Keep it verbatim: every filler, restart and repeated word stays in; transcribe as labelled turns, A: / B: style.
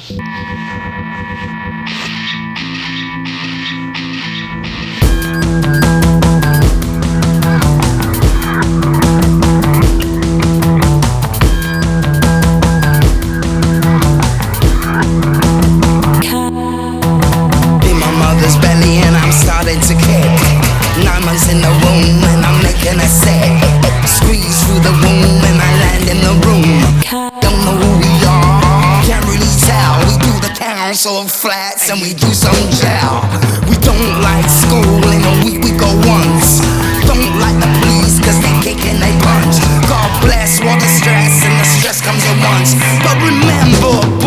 A: Starting to kick. Nine months in the womb and I'm making a set. Squeeze through the womb and I land in the room. Don't know who we are, can't really tell. We do the council flats and we do some jail. We don't like school, in a week we go once. Don't like the police cause they kick and they punch. God bless all the stress and the stress comes at once. But remember,